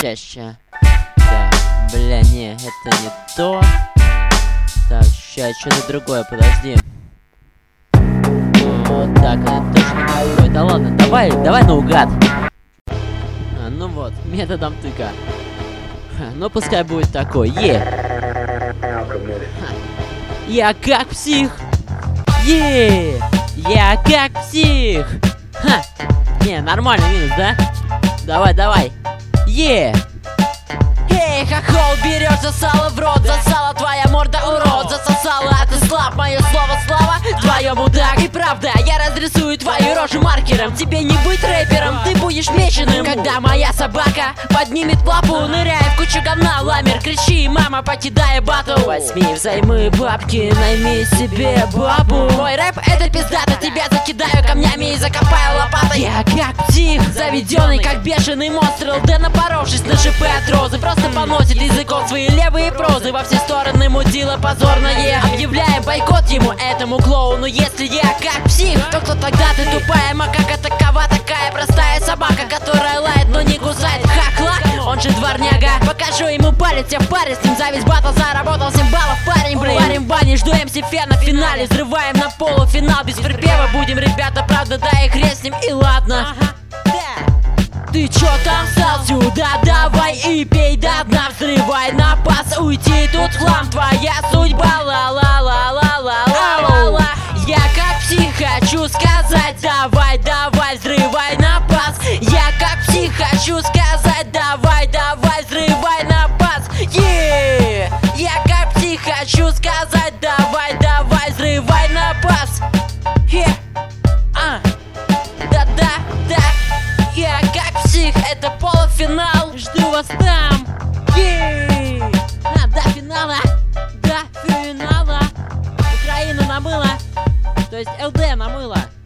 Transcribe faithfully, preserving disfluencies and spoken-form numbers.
ща. Так, бля, не, это не то. Так, ща, что-то другое, подожди. Вот так, это точно не такое. Да ладно, давай, давай наугад. А, ну вот, методом тыка. Ха, ну пускай будет такой. Е. Ха. Я как псих. Е. Я как псих. Ха. Не, нормально минус, да? Давай, давай. Е. Эй, хохол, берешь засало в рот, засала твоя морда, урод, засосала, а ты слаб, мое слово слава, твое мудак. И правда, я разрисую твою рожу маркером. Тебе не быть рэпером, ты будешь меченым. Когда моя собака поднимет лапу, ныряя в кучу говна, ламер, кричи, мама, покидая батл. Возьми взаймы бабки, найми себе бабу. Мой рэп это пиздато, тебя закидаю камнями и закопаю лопатой. Я как псих, заведенный как бешеный монстр, ЛД напоровшись на шипы от розы, просто поносит языком свои левые прозы во все стороны, мудила позорное. Объявляем бойкот ему, этому клоуну. Если я как псих, то кто тогда ты тупая макака? Такова такая простая собака, которая лает, но не кусает хохла. Он же дворняга, покажу ему палец, я в паре с ним. За весь батл заработал семь баллов, парень, блин. Парень в бане, жду эм си Фер на финале. Взрываем на полуфинал, без припева будем, ребята, правда, да и хрен с ним, и ладно. Ты чё там встал? Сюда давай и пей до дна. Взрывай на пас, уйти тут хлам. Твоя судьба, ла-ла-ла-ла-ла-ла-ла. Я как псих хочу сказать, давай, давай, взрывай на пас. Я как псих хочу сказать, давай, давай, взрывай на пас. Yeah! Я как псих хочу сказать, давай, давай, взрывай на пас. Yeah! А. Да-да, да. Я как псих, это полуфинал. Жду вас там. Ей! А, до финала. До финала. Украину намыла. То есть ЛД намыла.